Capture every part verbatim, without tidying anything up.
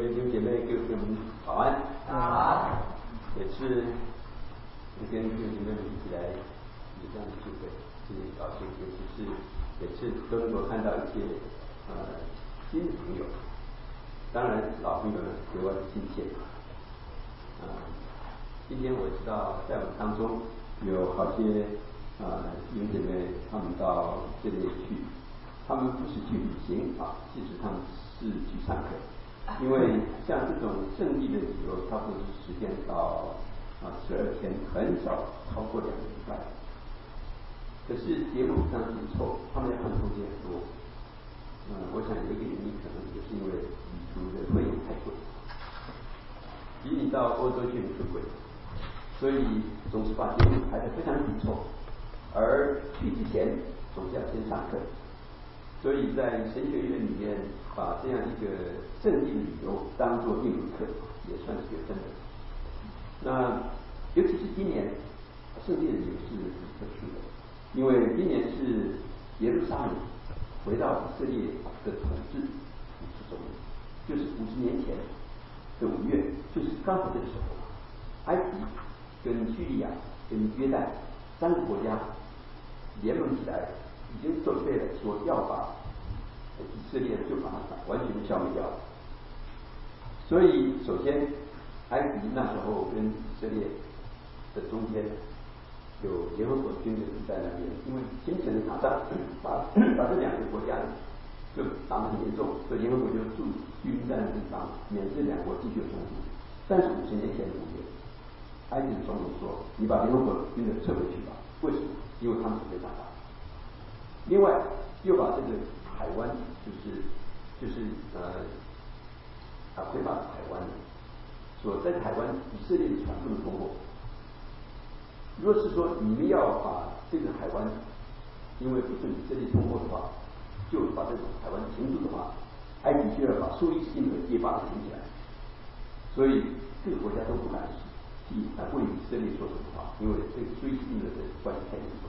位弟兄姐妹给给我们早安。 好。 也是跟弟兄姐妹们一起来有这样的聚会，今天高兴，尤其是也是都能够看到一些呃新的朋友，当然老朋友呢格外的亲切。啊、呃，今天我知道在我们当中有好些呃弟兄姐妹他们到这里去，他们不是去旅行啊，其实他们是去上课。因为像这种圣地的旅游，差不多是时间到啊十二天，很少超过两个礼拜。可是节目非常紧凑，他们要看的东西很多。嗯，我想有一个原因可能也是因为旅途的费用太贵，比你到欧洲去更贵，所以总是把节目排得非常紧凑，而去之前总是要先上课。所以在神学院里面，把这样一个圣地旅游当作一门课，也算是学分的。那尤其是今年，圣地旅游是很特殊的，因为今年是耶路撒冷回到以色列的统治五十周年，就是五十年前的五月，就是刚好这个时候，埃及跟叙利亚跟约旦三个国家联盟起来，已经准备了说要把以色列就把它完全消灭掉。所以首先埃及那时候跟以色列的中间有联合国军队在那边，因为先前的打仗把把这两个国家就打得很严重，所以联合国就驻军在那地方，免这两国继续冲突。但是五十年前的五月，埃及的总统说：“你把联合国军队撤回去吧。”为什么？因为他们准备打仗。另外又把这个海湾，就是就是呃啊魁拔海湾，所在海湾以色列的船不能通过。如果是说你们要把这个海湾，因为不准以色列通过的话，就把这个海湾停住的话，埃及就要把苏伊士运河也把它停起来。所以各个国家都不敢替啊为以色列说什么话，因为这个苏伊士运河的关系太严重。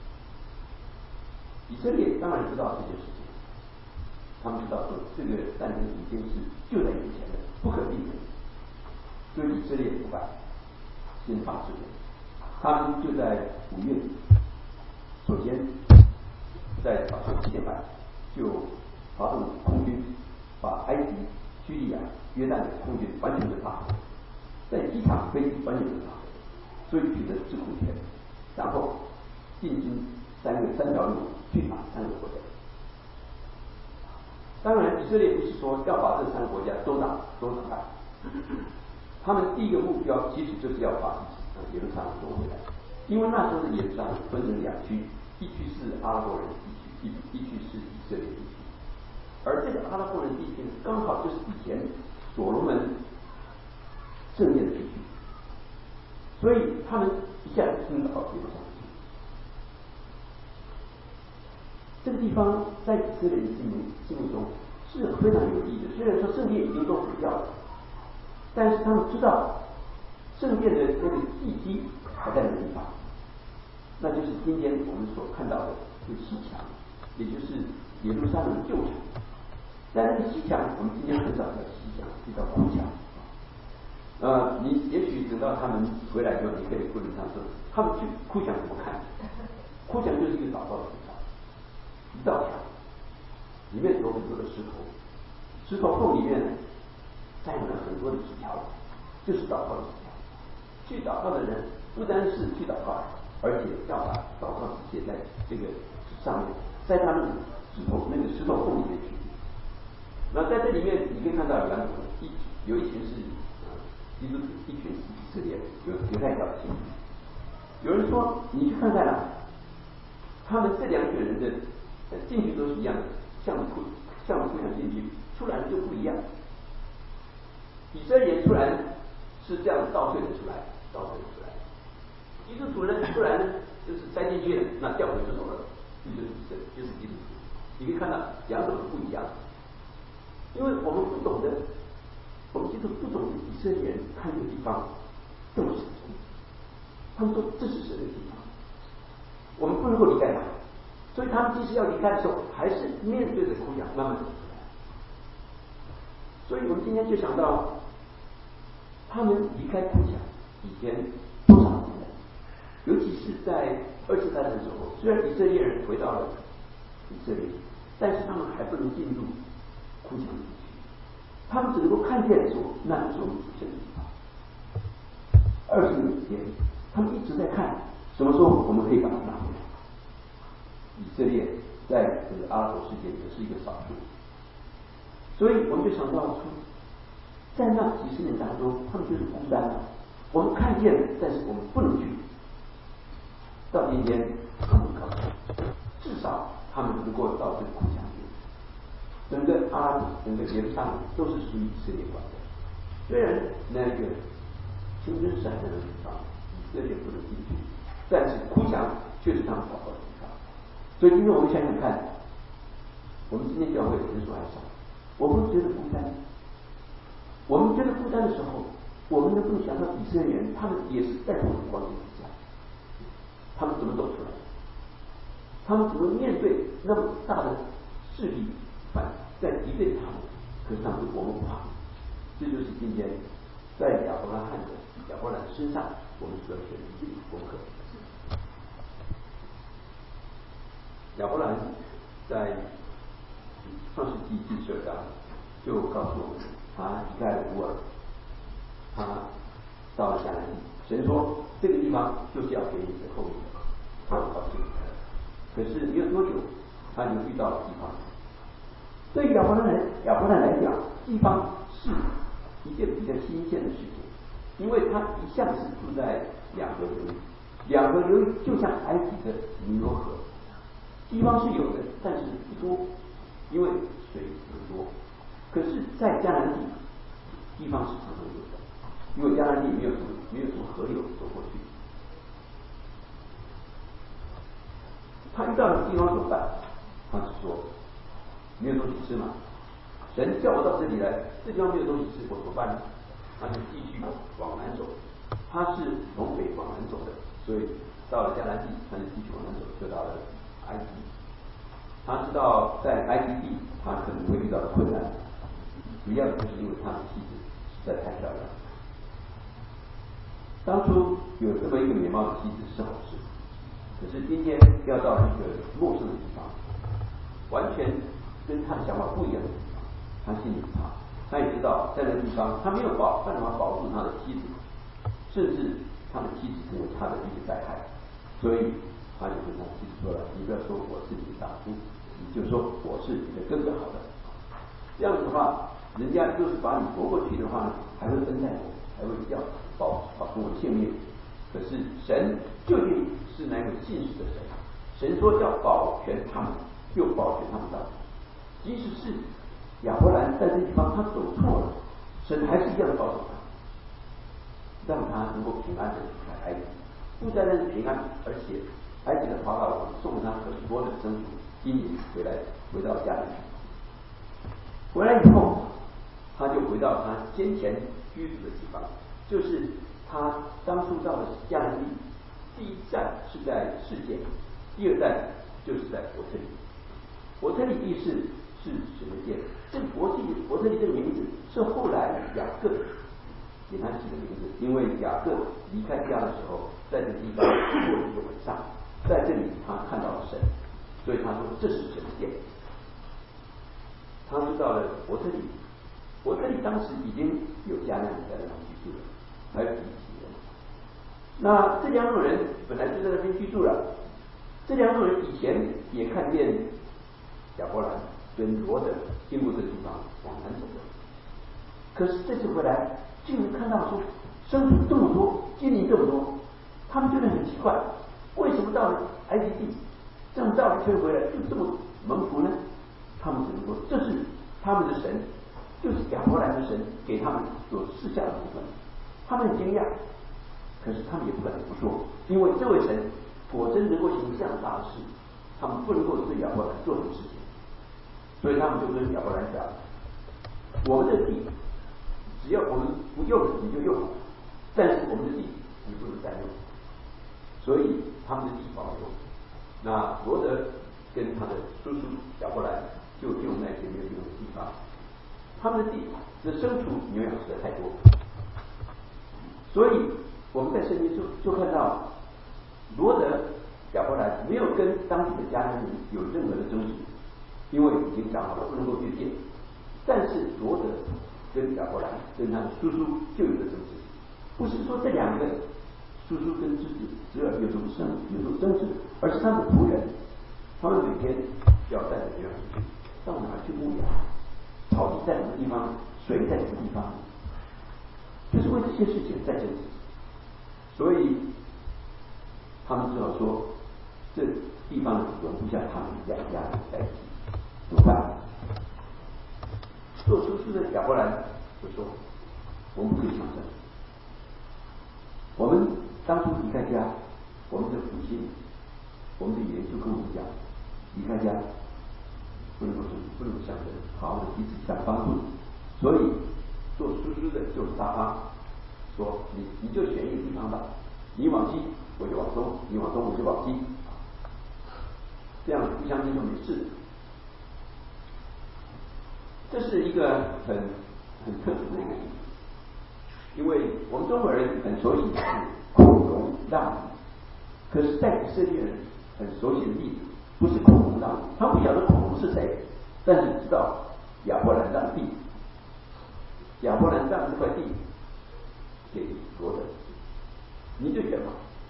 以色列当然知道这件事情，他们知道说这个战争已经是就在眼前的，不可避免。所以以色列不敢先发制人，他们就在五月底，首先在早上七点半就发动空军，把埃及、叙利亚、约旦的空军完全的炸毁，在机场、飞机完全的炸毁，所以取得制空权，然后进军三个三条路去打三个国家。当然，以色列不是说要把这三个国家都打都打败，他们第一个目标其实就是要把耶路撒冷夺回来，因为那时候的耶路撒冷分成两区，一区是阿拉伯人地区，一一区是以色列地区。而这个阿拉伯人地区刚好就是以前所罗门圣殿的地区，所以他们一下子听到耶路撒冷。这个地方在以色列人心目心目中是非常有意义的。虽然说圣殿已经都毁掉了，但是他们知道圣殿的那个地基还在那个地方，那就是今天我们所看到的这个西墙，也就是耶路撒冷的旧城。但那个西墙，我们今天很少叫西墙，就叫哭墙。呃，你也许等到他们回来之后，你可以问他说，他们去哭墙怎么看？哭墙就是一个祷告的地方，一道墙，里面有很多的石头，石头缝里面塞满了很多的纸条，就是祷告的纸条。去祷告的人不单是去祷告，而且要把祷告写在这个纸上面，在他们指头那个石头缝里面去。那在这里面你可以看到有两种，一有一群是呃基督徒，一群是以色列有犹太教的信徒。有人说你去看看啊，他们这两群人的呃进去都是一样的，像哭像哭墙进去，出来就不一样。以色列出来是这样倒退的出来，倒退的出来。基督徒呢出来呢就是塞进去了，那掉回石头了，这就是就是基督徒。你可以看到两种不一样。因为我们不懂得，我们基督不懂得以色列人看这个地方重视什么，他们说这是神的地方，我们不能够离开它，所以他们即使要离开的时候，还是面对着哭墙慢慢走出来。 所以我们今天就想到，他们离开故乡以前多少年了，尤其是在二次大战的时候，虽然以色列人回到了以色列，但是他们还不能进入故乡地区，他们只能够看见说那是我们祖先的地方。二十年之间，他们一直在看什么时候我们可以把它拿回来。以色列在这个阿拉伯世界里是一个少数，所以我们就想到说，在那几十年当中，他们就是孤单的。我们看见了，但是我们不能去。到今天，他们告诉至少他们能够到这个故乡去。整个阿拉伯、整个耶路撒冷都是属于以色列管的。虽然那个清真寺还在那个地方，以色列不能进去，但是故乡却是他们找到的地方。所以今天我们想想看，我们今天教会人数还少，我们觉得孤单。我们觉得孤单的时候，我们能不能想到以色列人，他们也是在同一个光景之下，他们怎么走出来？他们怎么面对那么大的势力反在敌对他们？可是他们我们不怕。这就是今天在亚伯拉罕的亚伯兰身上，我们所要学的一个功课。亚伯兰在创世纪第十二章就告诉我们，他离开了乌尔，他到了迦南地。神说这个地方就是要给你的后裔的，他告诉你。可是没有多久，他就遇到了饥荒。对亚伯兰来亚伯兰来讲，饥荒是一件比较新鲜的事情，因为他一向是住在两河流域，两河流域就像埃及的尼罗河。地方是有的，但是不多，因为水不多。可是，在迦南地，地方是常常有的，因为迦南地没有什么没有什么河流走过去。他遇到了地方怎么办？他是说没有东西吃嘛，神叫我到这里来，这地方没有东西吃，我怎么办呢？他就继续往南走。他是从北往南走的，所以到了迦南地，他就继续往南走，就到了埃及。他知道在埃及地他可能会遇到的困难，主要就是因为他的妻子实在太漂亮。当初有这么一个美貌的妻子是好事，可是今天要到一个陌生的地方，完全跟他的想法不一样的地方，他心里怕。他也知道在那个地方他没有保办法保住他的妻子，甚至他的妻子成为他的一个灾害，所以他就跟他妻子说了：“你不要说我是你的丈夫，你就说我是你的哥哥好了。这样子的话，人家就是把你夺过去的话呢，还会恩待我，还会要保保住我的性命。可是神究竟是那个信实的神？神说要保全他们，就保全他们到底。即使是亚伯兰在这地方他走错了，神还是一样的保守他，让他能够平安的离开埃及。不单单是平安，而且埃及的法老王送了他很多的牲畜，金银回来，回到家里。回来以后，他就回到他先前居住的地方，就是他当初到了迦南地，第一站是在示剑，第二站就是在伯特利。伯特利意思是什么剑？这个伯特利伯特利这个名字是后来雅各给他起的名字，因为雅各离开家的时候，在这个地方过了一个晚上，在这里他看到了神，所以他说这是神的殿。他就到了伯特利，伯特利当时已经有迦南人在那里居住了，还有以色列人。那这两种人本来就在那边居住了，这两种人以前也看见亚伯兰跟罗德经过这个地方往南走的，可是这次回来竟然看到说牲畜这么多，金银这么多，他们觉得很奇怪，为什么到了埃及地这样绕一圈回来就这么蒙福呢？他们只能说这是他们的神，就是亚伯兰的神给他们所赐下的部分。他们很惊讶，可是他们也不敢不说，因为这位神果真能够行这样大的事，他们不能够对亚伯兰做什么事情，所以他们就跟亚伯兰讲：我们的地只要我们不用你就用，但是我们的地你不能再用。所以他们的地保留。那罗德跟他的叔叔亚伯兰就用那些没有用的地方。 他们的地的牲畜牛羊实在太多，所以我们在圣经就就看到罗德亚伯兰没有跟当地的迦南人有任何的争执，因为已经讲好了不能够越界。但是罗德跟亚伯兰跟他的叔叔就有了争执，不是说这两个叔叔跟侄子侄儿有什么争有什么争执，而是他们的仆人，他们每天要带着牛羊出去，到哪去牧羊，草地在什么地方，水在什么地方，就是为这些事情在争执。所以他们只好说，这地方容不下他们两家人在一起，怎么办？做叔叔的亚伯兰就说：“我们不可以抢争。我们当初离开家，我们的父亲，我们的爷就跟我们讲，离开家不能够不能够相争，好好的彼此相帮助。所以做叔叔的就撒方说：你你就选一个地方吧，你往西我就往东，你往东我就往西，这样互相争就没事。”这是一个很很特殊的一个例子，因为我们中国人很熟悉的是孔融让梨，可是在以色列人很熟悉的例子不是孔融让梨，他不晓得孔融是谁，但是知道亚伯兰让地，亚伯兰让这块地给罗德，你就选吧。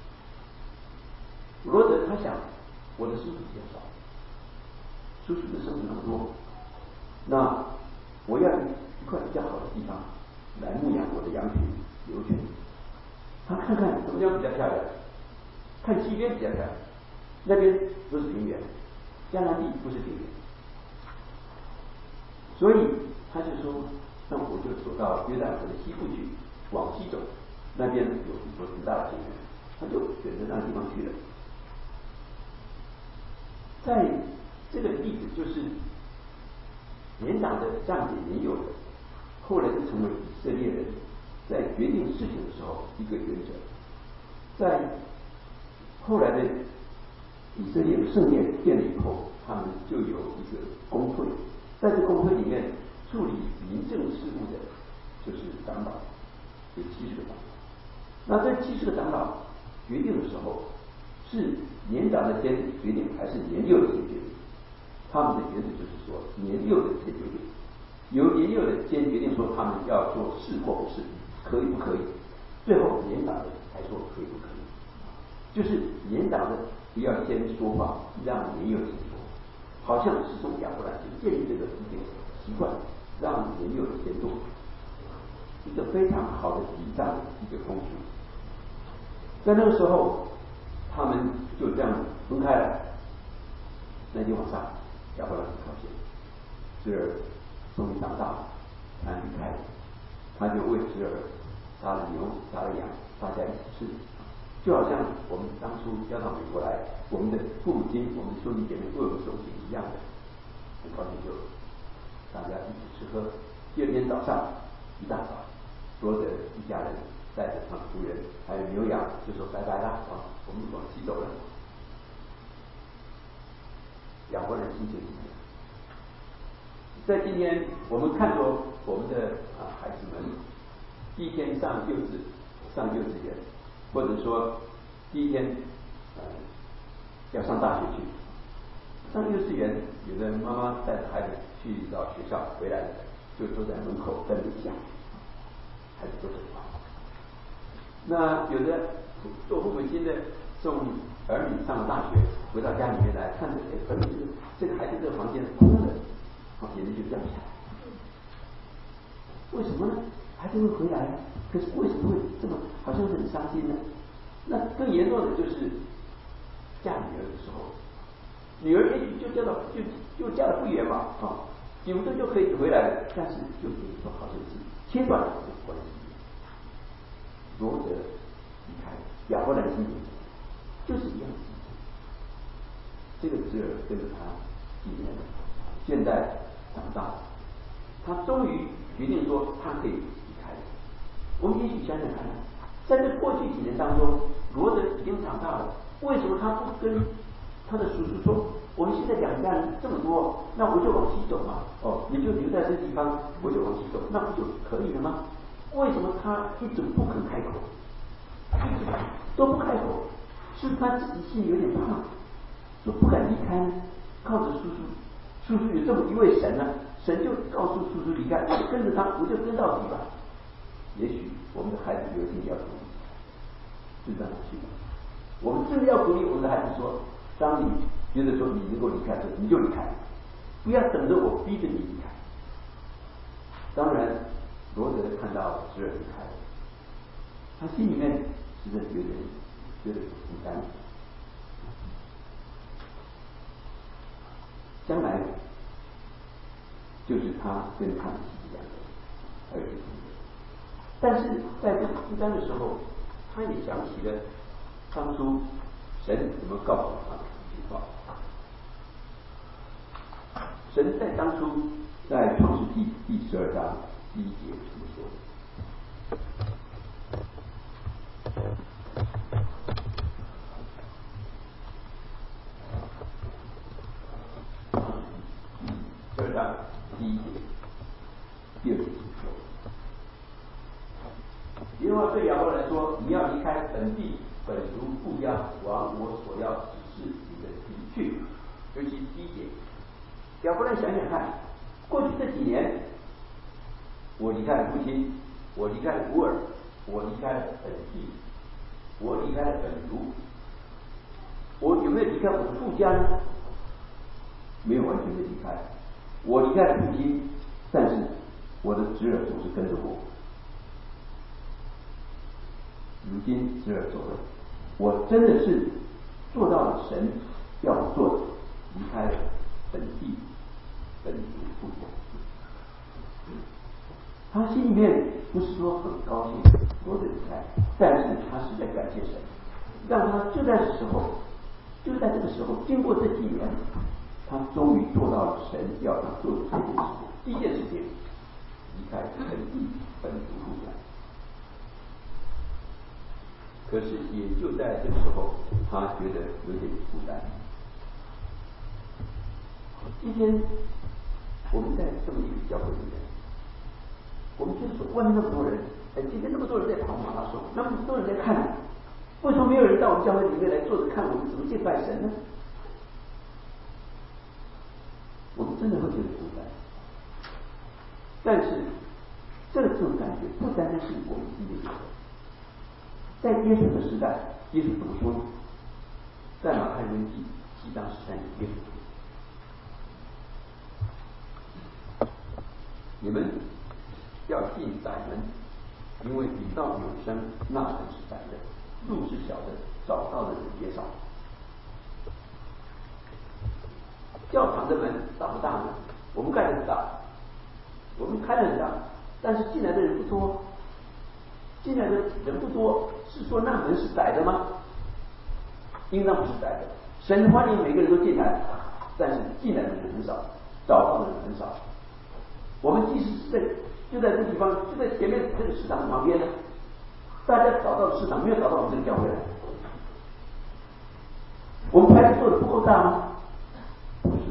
罗德他想，我的牲畜比较少，叔叔的牲畜那么多，那我要一块比较好的地方来牧养我的羊群牛群。他看看什么地方比较漂亮，看西边比较漂亮，那边都是平原，迦南地不是平原，所以他就说，那我就走到约旦河的西部去，往西走，那边有很多很大的平原，他就选择那个地方去了。在这个例子就是年长的让给年幼的，后来就成为以色列人在决定事情的时候一个原则。在后来的以色列的圣殿建了以后，他们就有一个公会，在这公会里面处理民政事务的就是长老，有七十个长老。那这七十个长老决定的时候，是年长的先决定还是年幼的先决定？他们的原则就是说，年幼的先决定，由年幼的先决定说他们要做是或不是，可以不可以，最后年长的才说可以不可以。就是年长的不要先说话，让年幼的先说，好像是从亚伯兰就建立这个一个习惯，让年幼的先做，一个非常好的礼让的一个风俗。在那个时候，他们就这样分开了。那天晚上，亚伯兰很高兴，侄儿终于长大了，他离开了，他就为侄儿杀了牛，杀了羊，大家一起吃，就好像我们当初要到美国来，我们的父母亲、我们的兄弟姐妹都有个手景一样的，很高兴就大家一起吃喝。第二天早上一大早，罗德一家人带着他的仆人还有牛羊，就说拜拜啦，啊，我们往西走了。亚伯兰心情怎么样？在今天我们看着我们的啊孩子们，第一天上幼稚上幼稚园，或者说第一天呃要上大学去，上幼稚园，有的妈妈带着孩子去到学校回来，就坐在门口等一下，孩子都走了。那有的做父母亲的送儿女上了大学，回到家里面来看着，哎，儿女这个这个孩子这个房间空的，好，眼泪就掉下来。为什么呢？孩子会回来，可是为什么会这么好像是很伤心呢？那更严重的就是嫁女儿的时候，女儿也许就嫁到就就嫁得不远嘛，啊，几分钟就可以回来了，但是就觉得说好像是切断了这个关系。罗德离开，亚伯兰心里就是一样的事情。这个侄儿跟着他几年了，现在长大了，他终于决定说他可以离开了。我们也许想想看，在这过去几年当中，罗德已经长大了，为什么他不跟他的叔叔说：“我们现在两家人这么多，那我就往西走嘛。哦，你就留在这地方，我就往西走，那不就可以了吗？为什么他一直不肯开口，一直都不开口？是他自己心里有点怕，说不敢离开呢？靠着叔叔，叔叔有这么一位神呢、啊，神就告诉叔叔离开，我就跟着他，我就跟到底吧。也许我们的孩子有一天要独立，就这样去。我们真的要鼓励我们的孩子说：当你觉得说你能够离开的时候，你就离开，不要等着我逼着你离开。当然，罗德看到侄儿离开了，他心里面实在有点觉得负担。将来就是他跟他的妻子两个人，还有一个朋友。但是在这个负担的时候，他也想起了当初神怎么告诉他的一句话。神在当初在创世纪第十二章第一节这么说：十二章第一节第二节说，耶和华对亚伯兰说：“你要离开本地、本族、故乡，往我所要指示你的地去。”尤其第一节，亚伯兰想想看，过去这几年，我离开了父亲，我离开了吾尔，我离开了本地，我离开了本族，我有没有离开我的父家呢？没有完全的离开。我离开了父亲，但是我的侄儿总是跟着我。如今侄儿走了，我真的是做到了神要我做的，离开了本地、本族、父家。他心里面不是说很高兴我的离开，但是他是在感谢神，让他就在这时候，就在这个时候，经过这几年，他终于做到了神要他做的这件事。第一件事情，离开本地、本族、父家。可是也就在这个时候，他觉得有点负担。今天我们在这么一个教会里面，我们觉得说外面那么多人，哎，今天那么多人在跑马拉松，那么多人在看，为什么没有人到我们教会里面来坐着看我们怎么敬拜神呢？我们真的会觉得负担。但是这种感觉不单单是我们自己有的。在耶稣的时代，耶稣怎么说呢？在马太福音七章十三节，耶稣说：“你们要进窄门，因为领到永生那门是窄的，路是小的，找到的人也少。教堂的门大不大呢？我们盖得很大，我们开得很大，但是进来的人不多。进来的人不多，是说那门是窄的吗？应当不是窄的。神欢迎每个人都进来，但是进来的人很少，找到的人很少。我们即使是在就在这地方，就在前面这个市场旁边呢，大家找到市场，没有找到我们这个教会来。我们牌子做的不够大吗？不是，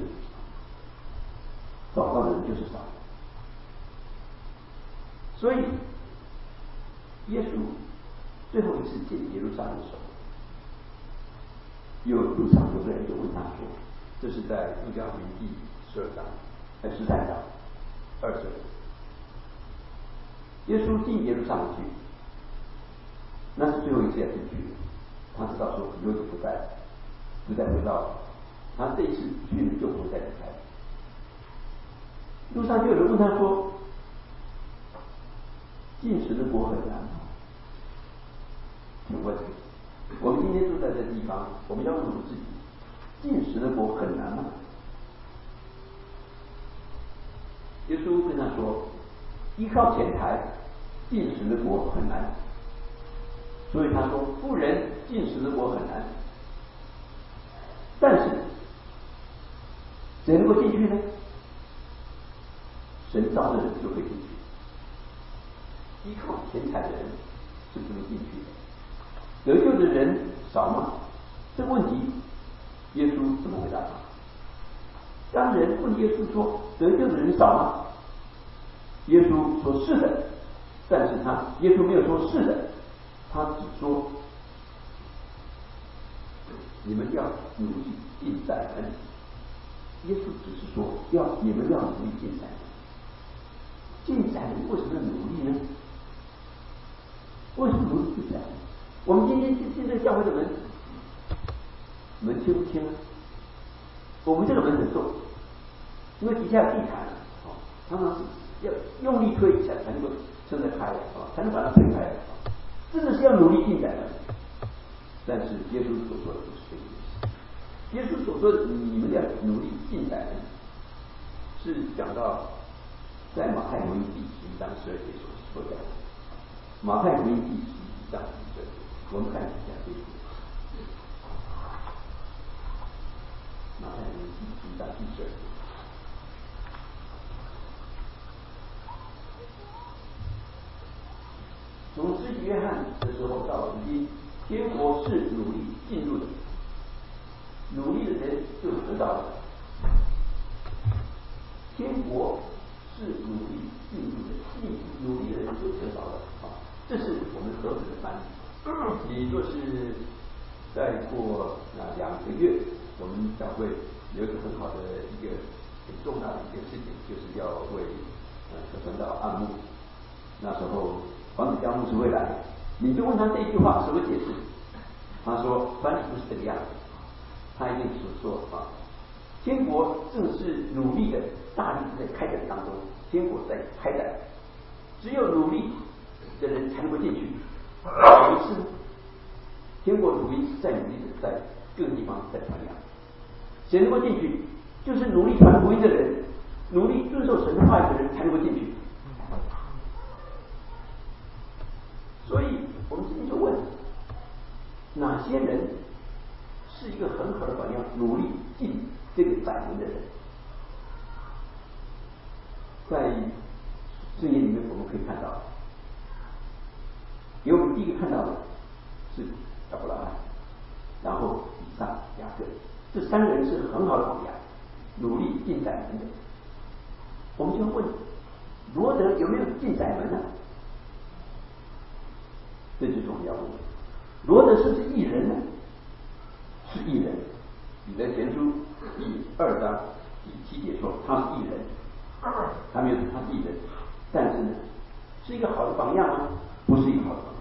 找到的人就是少。所以耶稣最后一次进耶路撒冷的时候，有路上有个人就问他说：“这是在路加福音第十二章，呃十三章二十。耶稣进耶路撒冷去，那是最后一次要进去。他知道说有主不在，不再回到了，他这一次去就不会再离开。路上就有人问他说：进神的国很难吗？请问，我们今天住在这地方，我们要问我们自己，进神的国很难吗？耶稣跟他说，依靠钱财进神的国很难。所以他说，富人进神的国很难。但是，谁能够进去呢？神造的人就会进去。依靠钱财的人是不能进去的。得救的人少吗？这个问题耶稣怎么回答他？当人问耶稣说：“得救的人少吗？”耶稣说：“是的。”但是他耶稣没有说是的，他只说：“你们要努力进窄门。”耶稣只是说要你们要努力进窄门。进窄门为什么要努力呢？为什么努力进窄门？我们今天进进这个教会的门，门轻不轻啊？我们这个门很重，因为底下有地毯，哦，常常是要用力推一下才能够撑得开啊，才能把它推开啊，真的是要努力进窄门。但是耶稣所说的不是这个意思。耶稣所说的你们要努力进窄门，是讲到在马太福音第十一章十二节所所讲的。马太福音第十一章十二节，我们看一下这个。马太福音第十一章第十二节。从施洗约翰的时候到如今，天国是努力进入的，努力的人就得到了。天国是努力进入的，进努力的人就得到了啊！这是我们合适的翻译。也就是再过啊两个月，我们教会有一个很好的一个很重大的一件事情，就是要为呃可传道按牧。那时候黄子江牧师会来，你就问他这句话什么解释？他说翻译不是这个样子，他一定是说啊，天国正是努力的大力在开展当中，天国在开展，只有努力的人才能够进去。有一次，天国努力在努力的在各个地方在传扬，谁能够进去？就是努力传福音的人，努力遵守神的话语的人才能够进去。所以我们今天就问，哪些人是一个很好的榜样，努力进这个窄门的人？在圣经里面我们可以看到，有我们第一个看到的是亚伯拉罕，然后以撒、雅各，这三个人是很好的榜样，努力进窄门的。我们就问，罗德有没有进窄门呢？这就是我们要问的。罗德是不是义人呢？是义人。彼得前书第二章第七节说他是义人，他没有说他是义人，但是呢，是一个好的榜样吗？不是一个好的榜样，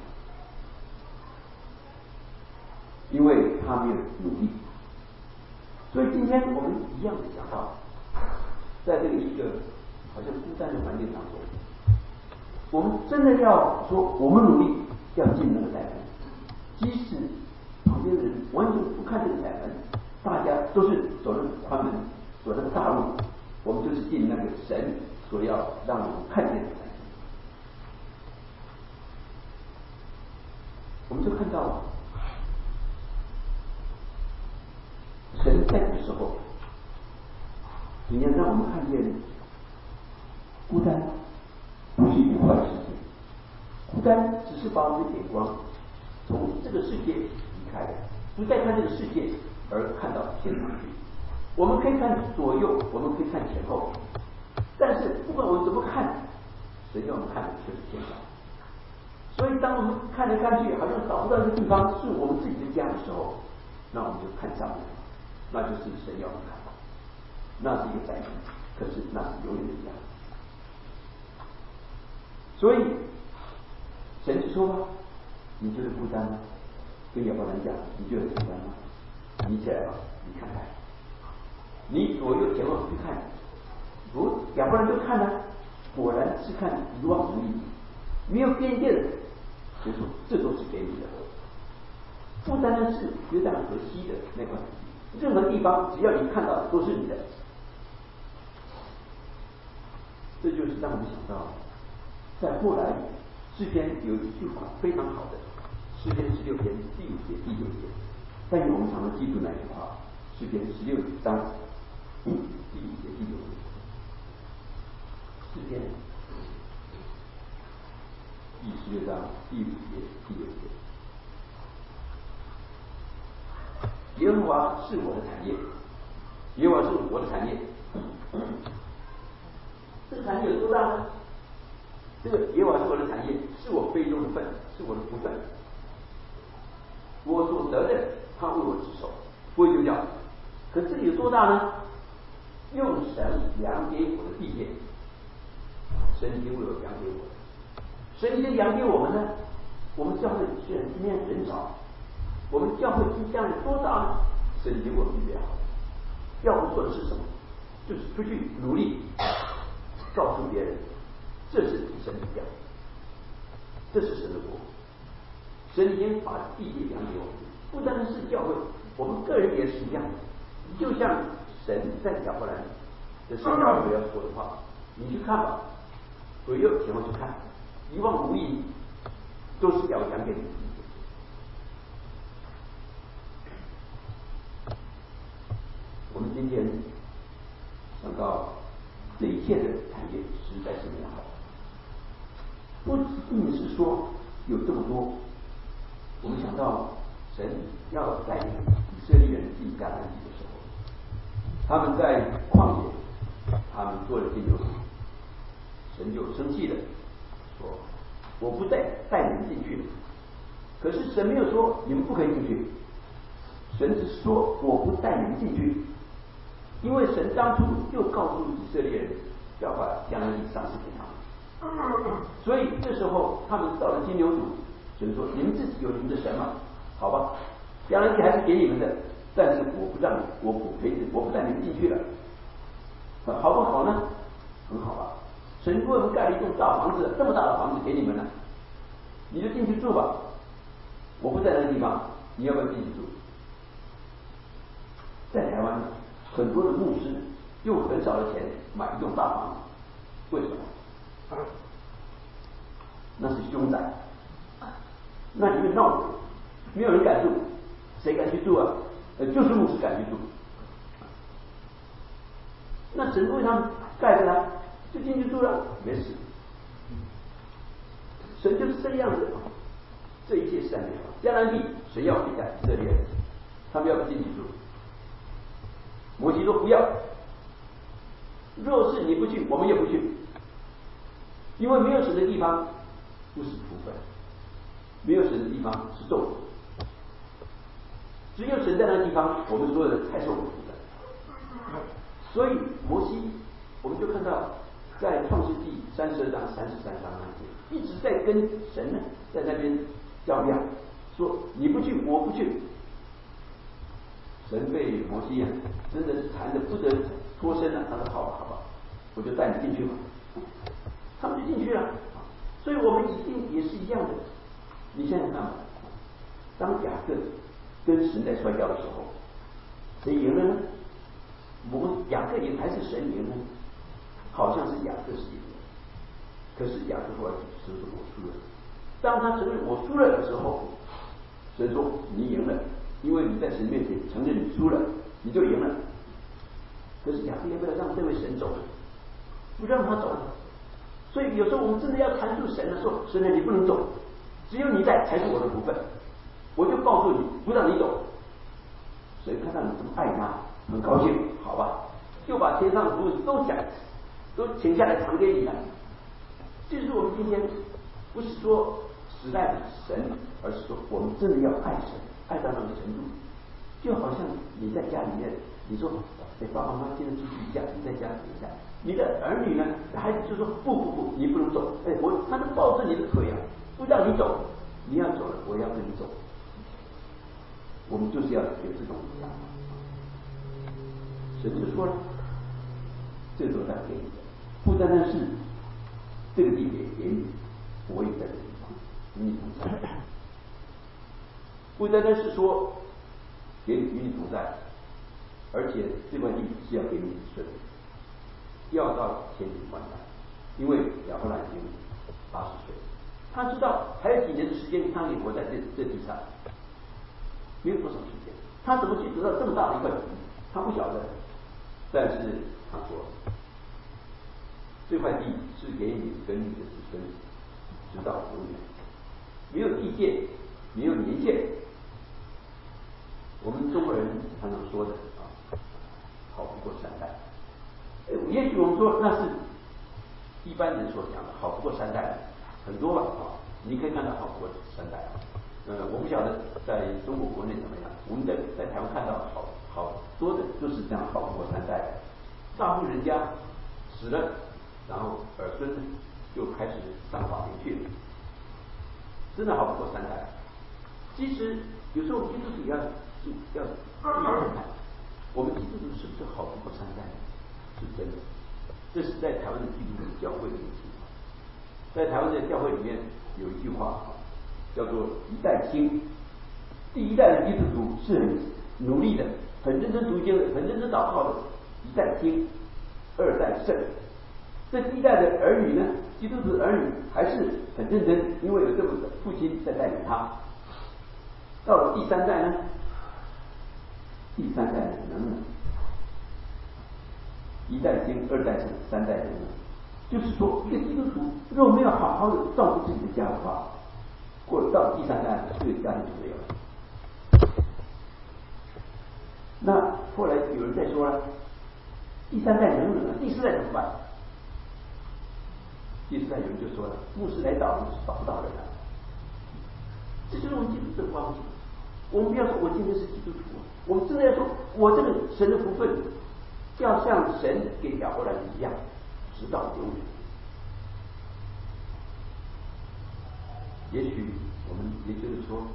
因为他没有努力。所以今天我们一样的讲到，在这个一个好像孤单的环境当中，我们真的要说我们努力要进那个窄门，即使旁边的人完全不看这个窄门，大家都是走那个宽门，走那个大路，我们就是进那个神所要让我们看见的窄门。我们就看到神在的时候，怎样让我们看见孤单不是一件坏事情，孤单只是把我们的眼光从这个世界离开了，不再看这个世界，而看到天堂去。我们可以看左右，我们可以看前后，但是不管我们怎么看，神要我们看的就是天堂。所以当我们看来看去好像找不到一个地方是我们自己的家的时候，那我们就看上面，那就是神要我们看到，那是一个窄门，可是那是永远的家。所以神就说吧，你觉得孤单吗？跟亚伯兰讲，你觉得孤单吗？你起来吧，你看看，你左右前后去看，如亚伯兰就看了，果然是看一望无际，没有边界的，就说这都是给你的。不单单是约旦河西的那块土地，任何地方只要你看到的都是你的。这就是让我们想到，在后来诗篇有一句话非常好的，诗篇十六篇第五节、第六节，但愿我们常常记住那句话，诗篇十六章第五节、第六节，诗篇第十六章第五节、第六节。 耶和华是我的产业，耶和华是我的产业。这个产业有多大呢？这个耶和华是我的产业，是我杯中的份，是我的福分。我所得的，他为我持守，不会丢掉。可这里有多大呢？用神量给我的地业，神已经为我量给我了。神已经量给我们呢。我们教会虽然今天人少，我们教会今天有多大呢？神已经为我们预备好了。要我们做的是什么？就是出去努力，告诉别人，这是神的家，这是神的国。神已经把地业量给我们，不单是教会，我们个人也是一样。就像神在亚伯兰的圣教会要说的话，你去看吧，左右前后去看，一望无垠，都是要讲给你。我们今天想到这一切的产业实在是美好，不仅仅是说有这么多，我们想到神要带领以色列人进迦南地的时候，他们在旷野，他们做了金牛犊，神就生气了，说我不再带你们进去了。可是神没有说你们不可以进去，神只说我不带你们进去，因为神当初就告诉以色列人要把迦南地赏赐给他们，所以这时候他们到了金牛犊，神说你们自己有你们的神嘛，好吧，迦南地还是给你们的，但是我不让你，我不陪我不带你们进去了，好不好呢？很好啊，神为我们盖了一栋大房子，这么大的房子给你们了，你就进去住吧，我不在那个地方，你要不要进去住？在台湾很多的牧师用很少的钱买一栋大房子，为什么？那是凶宅，那里面闹鬼，没有人敢住，谁敢去住啊？呃，就是牧师敢去住。那神为他们盖的呢，就进去住了，没事。神就是这样子，这一切是美好。迦南地谁要给以色列人？他们要不进去住？摩西说不要，若是你不去，我们也不去，因为没有神的地方不是福分，没有神的地方是咒诅，只有神在那个地方，我们所有的才是我们福分。所以摩西，我们就看到在创世纪三十二章、三十三章那边，一直在跟神呢在那边较量，说你不去，我不去。神被摩西啊，真的是缠得不得脱身了。他说：“好吧，好吧，我就带你进去吧。”他们就进去了。所以我们一定也是一样的。你想想看吧，当雅各跟神在摔跤的时候，谁赢了呢？摩雅各赢还是神赢呢？好像是雅各是赢的。可是雅各后来神说：“我输了。”当他承认我输了的时候，神说：“你赢了。”因为你在神面前承认你输了，你就赢了。可是雅各要不要让这位神走？不让他走。所以有时候我们真的要缠住神的时候，神呢，你不能走，只有你在才是我的福分。我就告诉你，不让你走。神看到你这么爱他，很高兴，好吧，就把天上的福分都讲，都请下来传给你了。这就是我们今天不是说时代的神，而是说我们真的要爱神。爱到那个程度，就好像你在家里面，你说，哎，爸爸妈妈今天出去一下，你在家等一下，你的儿女呢，孩子就说不不不，你不能走，哎，我他就抱着你的腿啊，不让你走，你要走了，我要跟你走。我们就是要有这种想法。神就说了，这都带给你的，不单单是这个地点给你，我也在这个地方与你同在。不单单是说给你与你同在，而且这块地是要给你子孙，要到千年万代。因为亚伯兰已经八十岁，他知道还有几年的时间他可以活在这这地上，没有多少时间，他怎么去得到这么大的一块地？他不晓得。但是他说，这块地是给你跟你的子孙，直到永远，没有地界，没有年限。 我们中国人常常说的啊，好不过三代。也许我们说那是一般人所讲的好不过三代，很多吧啊，你可以看到好不过三代啊。呃，我不晓得在中国国内怎么样，我们在在台湾看到好好多的就是这样好不过三代，大户人家死了，然后儿孙就开始上法庭去了，真的好不过三代。其实有时候基督徒要注要注意看看，我们基督徒是不是好不过三代？是真的，这是在台湾的基督徒教会的一个情况。在台湾的教会里面有一句话叫做一代兴，第一代的基督徒是很努力的，很认真读经的，很认真祷告的，一代兴，二代盛。这第一代的儿女呢，基督徒的儿女还是很认真，因为有这么个父亲在带领他。到了第三代呢，第三代能不能一代兴，二代盛，三代能不能？就是说，一个基督徒如果没有好好的照顾自己的家的话，过了到第三代，这个家庭就没有了。那后来有人在说了，第三代能不能啊？第四代怎么办？第四代有人就说了，牧师来找找不到人了。这就是我们基督徒的光景。我们不要说我今天是基督徒，我们真的要说，我这个神的福分，要像神给亚伯兰一样，直到永远。也许我们也就是说，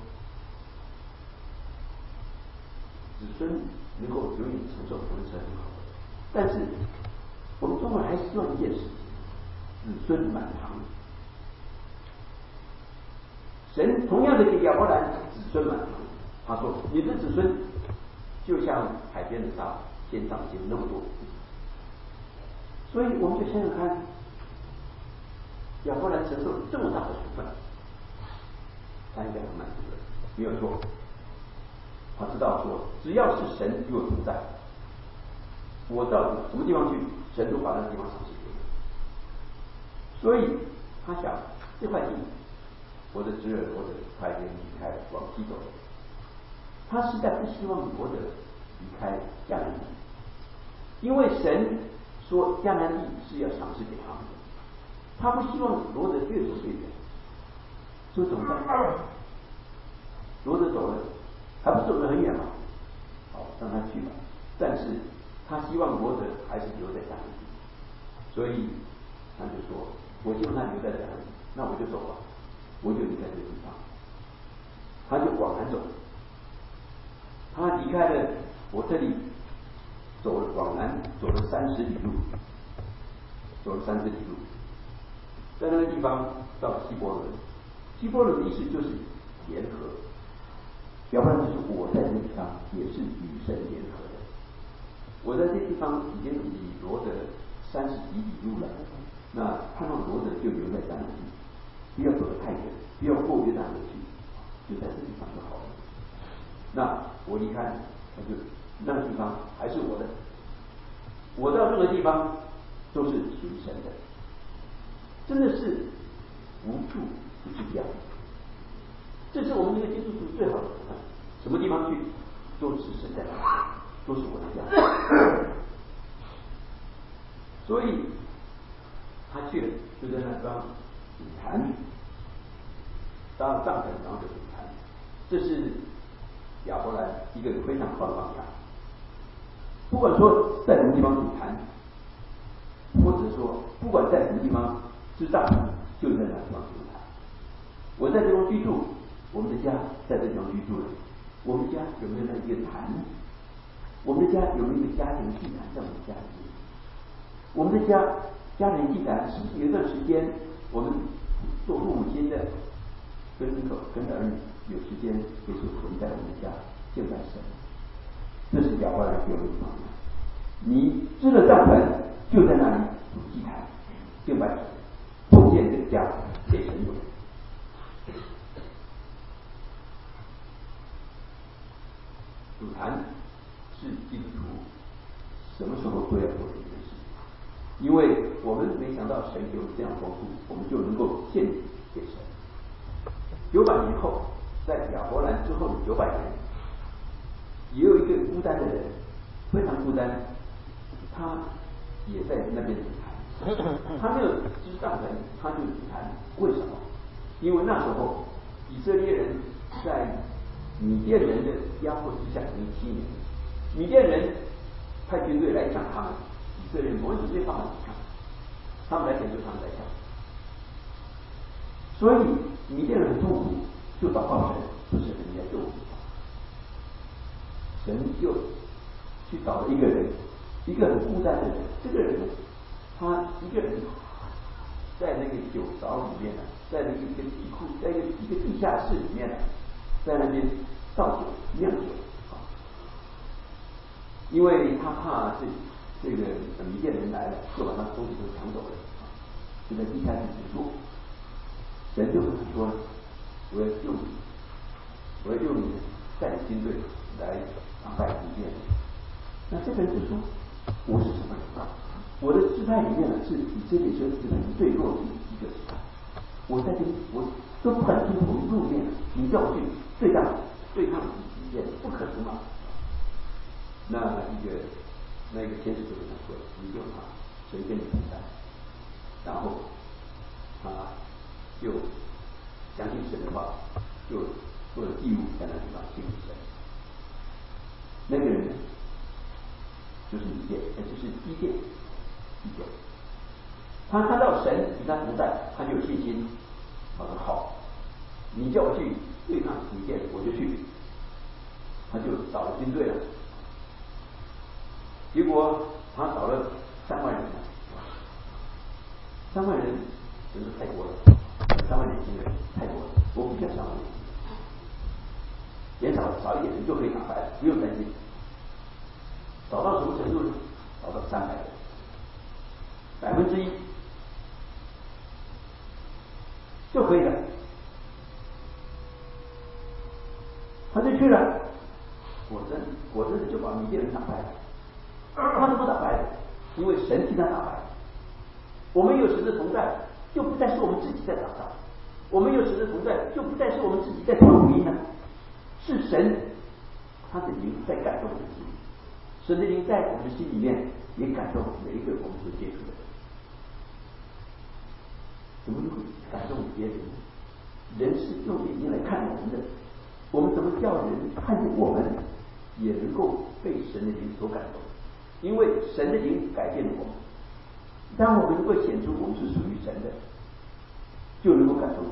子孙能够永远承受福分是很好的，但是我们中国人还希望一件事情：子孙满堂。神同样的给亚伯兰子孙满堂，他说：“你的子孙就像海边的沙，天上结那么多。”所以我们就想想看，亚伯兰承受这么大的福分，他应该很满足的，没有错。他知道说，只要是神与我同在，我到什么地方去，神都把那个地方赏赐给我。所以他想，这块地，我的侄儿罗德他已经离开往西走了，他实在不希望罗德离开迦南地，因为神说迦南地是要赏赐给他们的，他不希望罗德越走越远。所以怎么办？罗德走了，还不是走得很远吗？好，让他去吧。但是他希望罗德还是留在迦南地，所以他就说：“我希望他留在迦南地，那我就走吧，我就离开这个地方。”他就往南走，他离开了我这里，走了往南走了三十里路，走了三十里路，在那个地方到希伯伦。希伯伦的意思就是联合，要不然就是我在这个地方也是与神联合的。我在这地方已经离罗德三十几里路了，那盼望罗德就留在迦南地，不要走得太远，不要过约旦河去，就在这地方就好了。那我离开，那就那个地方还是我的，我到任何地方都是属于神的，真的是无处不是这样。这是我们这个基督徒最好的福分，什么地方去都是神在那里，都是我的家。所以他去了，就在那当主坛，当帐篷，然后就主坛。这是亚伯兰一个非常好的榜样。不管说在什么地方主坛，或者说不管在什么地方支帐篷，就在那地方主坛。我在这方居住，我们的家在这地方居住了，我们家有没有那一个坛？我们的家有没有一个家庭祭坛在我们家里面？我们的家家庭祭坛是不是有一段时间，我们做父母亲的跟人口跟儿女有时间耶稣存在我们的家，敬拜神？这是亚伯兰给我们的榜样。你支了帐篷，就在那里主祭坛，敬拜神，奉献这个家给神用。主坛是基督徒什么时候都要做的一件事，因为我们没想到神给我们这样丰富，我们就能够献给神。九百年后，在亚伯兰之后的九百年， 也有一个孤单的人，非常孤单，他也在那边只谈，他没有知道的，他就只谈。为什么？因为那时候以色列人在米甸人的压迫之下已经七年，米甸人派军队来抢他们，以色列人不会直接放他们抢，他们来抢就他们来抢，所以米甸人很痛苦，就祷告神，不是人家救我。神就去找了一个人，一个很孤单的人。这个人，他一个人在那个酒槽里面呢，在那个一个地库，在一个一个地下室里面呢，在那边倒酒酿酒啊。因为他怕这这个米甸人来了，就把他东西都抢走了啊，就在地下室里住。神就跟他说了：“我要救你，我要救你，带领军队来。”打败米甸人。那这个人就说：“我是什么人？我的支派里面呢是以色列人支派最弱的一个支派。我在这里我都不敢出头露面，你叫我去对抗对抗米甸，不可能嘛。”那一个那个天使就跟他说：“你就怕神跟你同在。”然后他就相信神的话，就做了义务在那地方信神。那个人就是米甸，也就是基甸，基甸。他看到神与他同在，他就有信心。他说：“好，你叫我去对抗米甸，我就去。”他就找了军队了。结果他找了三万人，三万人真是太多了，三万年轻人太多了，我不想三万人，减少少一点人就可以打败了，不用担心。找到什么程度呢？找到三百人，百分之一就可以了。他就去了，果真果真的就把米甸人打败了。他怎么打败的？因为神替他打败。我们有神的同在，就不再是我们自己在打仗；我们有神的同在，就不再是我们自己在传福音了。是神他的灵在感动我们的心，神的灵在我们的心里面也感动每一个我们所接触的人。怎么能够感动别人呢？人是用眼睛来看我们的，我们怎么叫人看见我们也能够被神的灵所感动？因为神的灵改变了我们，当我们能够显出我们是属于神的，就能够感动人。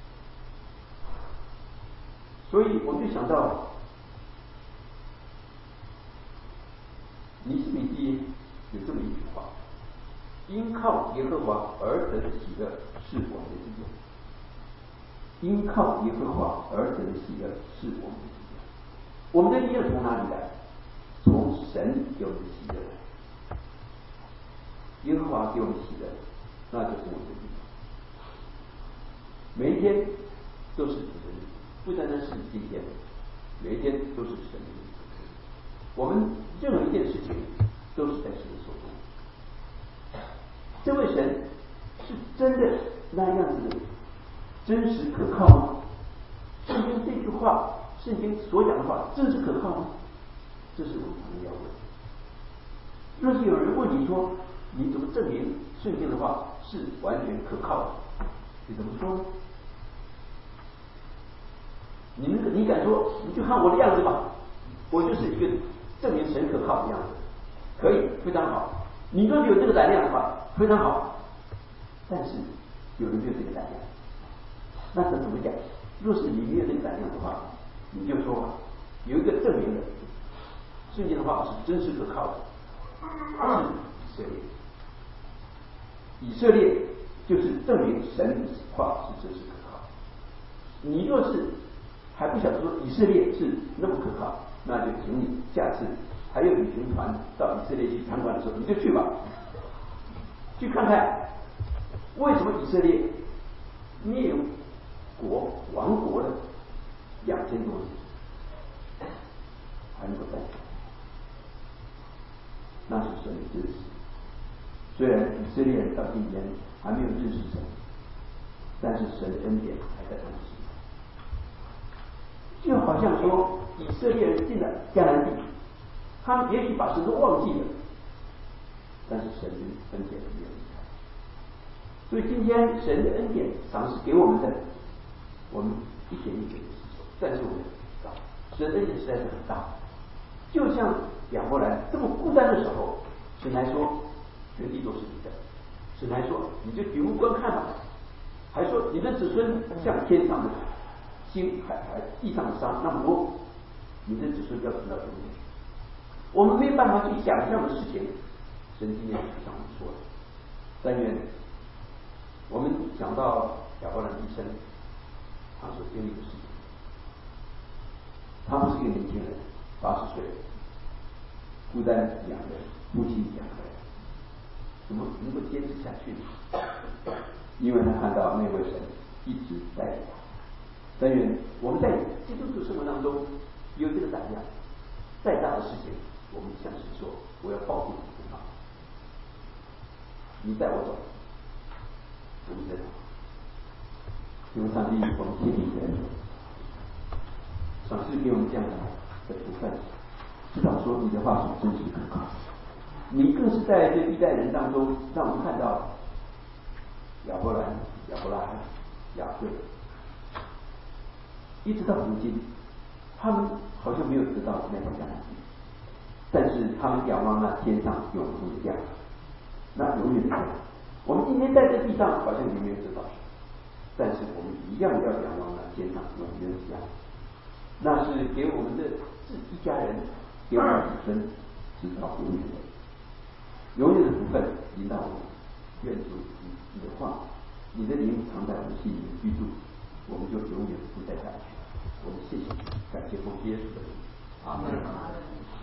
所以我们就想到尼希米记有这么一句话：因靠耶和华而得的喜乐是我们的力量。因靠耶和华而得的喜乐是我们的力量。我们的力量从哪里来？从神给我们的喜乐来。耶和华给我们喜乐，那就是我们的力量。每一天都是主的日子，不单单是今天，每一天都是神的日子。我们任何一件事情都是在神的手中。这位神是真的那样子的真实可靠吗？圣经这句话，圣经所讲的话，真实可靠吗？这是我们常常要问。若是有人问你说，你怎么证明圣经的话是完全可靠的？你怎么说呢？你你敢说，你就看我的样子吧，我就是一个证明神可靠的样子，可以，非常好。你若是有这个胆量的话，非常好。但是有人没有这个胆量，那怎么讲？若是你没有这个胆量的话，你就说有一个证明的圣经的话是真实可靠的，是以色列。以色列就是证明神的话是真实可靠。你若是还不晓得说以色列是那么可靠，那就请你下次还有旅行团到以色列去参观的时候，你就去吧，去看看为什么以色列灭国亡国了两千多年还能够再起来，那是神的支持。虽然以色列人到今天还没有认识神，但是神的恩典还在他们身上。就好像说， 以色列人进了迦南地，他们也许把神都忘记了，但是神的恩典没有离开。所以今天神的恩典赏赐给我们的，我们一点一点的吸收，但是我们知道神的恩典实在是很大。就像亚伯兰这么孤单的时候，神来说全地都是你的，神来说你就举目观看吧，还说你的子孙像天上的星，海海地上的沙那么多，你的子孙要存到永远。我们没有办法去想象的事情，神今天向我们说了。但愿我们讲到亚伯兰一生他所经历的事情，他不是一个年轻人，八十岁，孤单两个人，夫妻两个人，怎么能够坚持下去呢？因为他看到那位神一直带领他。但愿我们在基督徒生活当中有这个胆量，再大的事情，我们向神说：“我要抱住你的手，你带我走。”我们在哪？因为上帝，我们谢谢神，赏赐给我们这样的福分，知道说你的话是真实可靠。你更是在这一代人当中，让我们看到亚伯兰、亚伯拉罕、雅各，一直到如今，他们好像没有得到那个迦南地，但是他们仰望那天上永恒的家，那永远的家。我们今天在这地上好像也没有得到，但是我们一样要仰望那天上永远的家，那是给我们的自一家人，给我们的子孙，直到永远的。永远的福分引导我们，愿主你的话，你的灵藏在我们心里面居住，我们就永远不再下去。我们谢谢，感谢奉耶稣的名，阿门。